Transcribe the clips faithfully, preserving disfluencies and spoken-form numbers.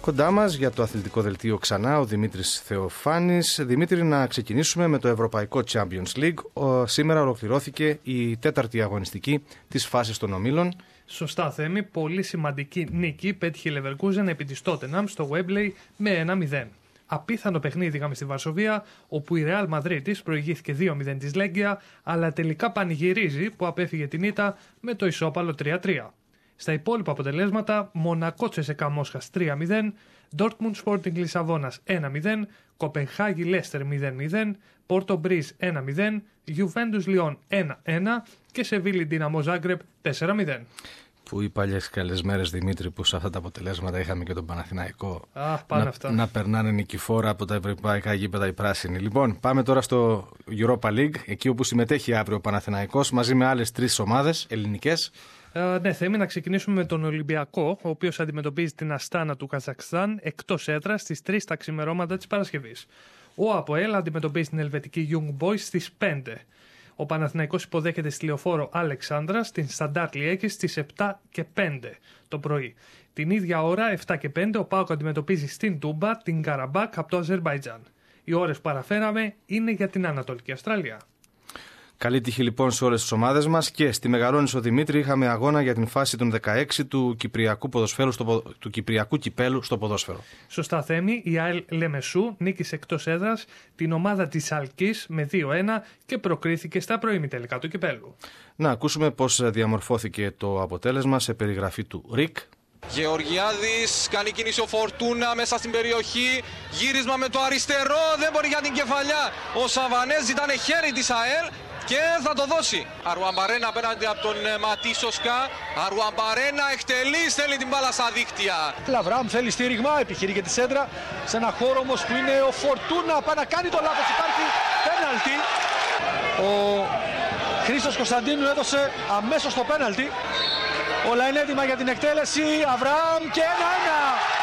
Κοντά μας για το αθλητικό δελτίο ξανά ο Δημήτρης Θεοφάνης. Δημήτρη, να ξεκινήσουμε με το Ευρωπαϊκό Champions League. Ο, σήμερα ολοκληρώθηκε η τέταρτη αγωνιστική της φάσης των ομίλων. Σωστά, Θέμη. Πολύ σημαντική νίκη πέτυχε η Leverkusen επί της Tottenham στο Wembley με ένα μηδέν. Απίθανο παιχνίδι είχαμε στη Βαρσοβία, όπου η Real Madrid προηγήθηκε δύο μηδέν της Λέγκια, αλλά τελικά πανηγυρίζει που απέφυγε την ήττα με το ισόπαλο τρία τρία. Στα υπόλοιπα αποτελέσματα, Μονακό Τσεσεκά Μόσχας τρία μηδέν, Dortmund Sporting Λισαβόνας ένα μηδέν, Κοπενχάγη Λέστερ μηδέν μηδέν, Πόρτο Μπρίζ ένα μηδέν, Juventus Λιόν ένα ένα και Σεβίλη Ντίναμο Ζάγκρεπ τέσσερα μηδέν. Που οι παλιές καλές μέρες, Δημήτρη, που σε αυτά τα αποτελέσματα είχαμε και τον Παναθηναϊκό Α, πάνε να, αυτά. να περνάνε νικηφόρα από τα ευρωπαϊκά γήπεδα οι πράσινοι. Λοιπόν, πάμε τώρα στο Europa League, εκεί όπου συμμετέχει αύριο ο Παναθηναϊκός μαζί με άλλες τρεις ομάδες ελληνικές. Uh, ναι, Θέμη, να ξεκινήσουμε με τον Ολυμπιακό, ο οποίος αντιμετωπίζει την Αστάνα του Καζακστάν εκτός έδρας στις τρεις τα ξημερώματα της Παρασκευής. Ο ΑΠΟΕΛ αντιμετωπίζει την Ελβετική Young Boys στις πέντε. Ο Παναθηναϊκός υποδέχεται στη Λεωφόρο Αλεξάνδρα στην Σταντάρ Λιέκη στις επτά και πέντε το πρωί. Την ίδια ώρα, επτά και πέντε, ο ΠΑΟΚ αντιμετωπίζει στην Τούμπα την Καραμπάκ από το Αζερμπαϊτζάν. Οι ώρες που παραφέραμε είναι για την Ανατολική Αυστραλία. Καλή τύχη λοιπόν σε όλες τις ομάδες μας. Και στη Μεγαλόνισσο, Δημήτρη, είχαμε αγώνα για την φάση των δεκαέξι του Κυπριακού, ποδοσφαίρου στο, του Κυπριακού Κυπέλου στο ποδόσφαιρο. Σωστά, Θέμη. Η ΑΕΛ Λεμεσού νίκησε εκτός έδρας την ομάδα της Αλκής με δύο ένα και προκρίθηκε στα προημιτελικά του Κυπέλου. Να ακούσουμε πώς διαμορφώθηκε το αποτέλεσμα σε περιγραφή του Ρικ. Γεωργιάδης, κάνει κίνηση ο Φορτούνα μέσα στην περιοχή, γύρισμα με το αριστερό, δεν μπορεί για την κεφαλιά. Ο Σαβανές ζητάνε χέρι της ΑΕΛ και θα το δώσει. Αρουαμπαρένα απέναντι από τον Ματίσοσκα. Αρουαμπαρένα εκτελεί, στέλνει την μπάλα στα δίκτυα. Λαβράμ θέλει στήριγμα, επιχειρεί και τη σέντρα. Σε ένα χώρο όμως που είναι ο Φορτούνα, πάει να κάνει το λάθος, υπάρχει πέναλτι. Ο Χρήστος Κωνσταντίνου έδωσε αμέσως το πέναλτι. Όλα είναι έτοιμα για την εκτέλεση. Αβραάμ και ένα ένα.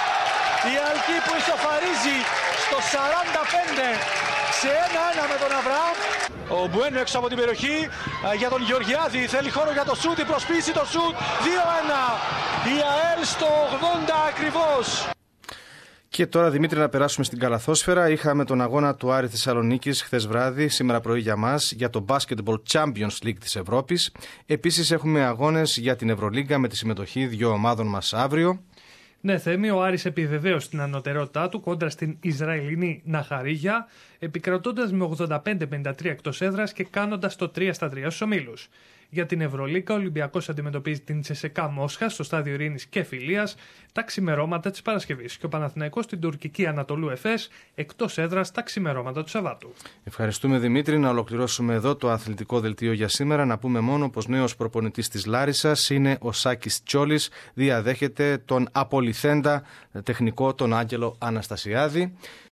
Η Αλκή που ισοφαρίζει στο σαράντα πέντε σε ένα ένα με τον Αβραάμ. Ο Μπουένο έξω από την περιοχή για τον Γεωργιάδη. Θέλει χώρο για το σούτ. Η προσπίση το σούτ. δύο ένα. Η ΑΕΛ στο ογδόντα ακριβώς. Και τώρα, Δημήτρη, να περάσουμε στην καλαθόσφαιρα. Είχαμε τον αγώνα του Άρη Θεσσαλονίκης χθες βράδυ, σήμερα πρωί για μας, για το Basketball Champions League της Ευρώπης. Επίσης έχουμε αγώνες για την Ευρωλίγκα με τη συμμετοχή δύο ομάδων μας αύριο. Ναι, Θέμη, ο Άρης επιβεβαίωσε την ανωτερότητά του κόντρα στην Ισραηλινή Ναχαρίγια, επικρατώντας με ογδόντα πέντε πενήντα τρία εκτός έδρας και κάνοντας το τρία στα τρία στους ομίλους. Για την Ευρωλίγκα, ο Ολυμπιακός αντιμετωπίζει την Τσεσεκά Μόσχα στο στάδιο Ειρήνης και Φιλίας τα ξημερώματα της Παρασκευής και ο Παναθηναϊκός στην τουρκική Ανατολού Εφές εκτός έδρας τα ξημερώματα του Σαββάτου. Ευχαριστούμε, Δημήτρη. Να ολοκληρώσουμε εδώ το αθλητικό δελτίο για σήμερα. Να πούμε μόνο πως νέος προπονητής της Λάρισσας είναι ο Σάκης Τσόλης. Διαδέχεται τον απολυθέντα τεχνικό τον Άγγελο Αναστασιάδη.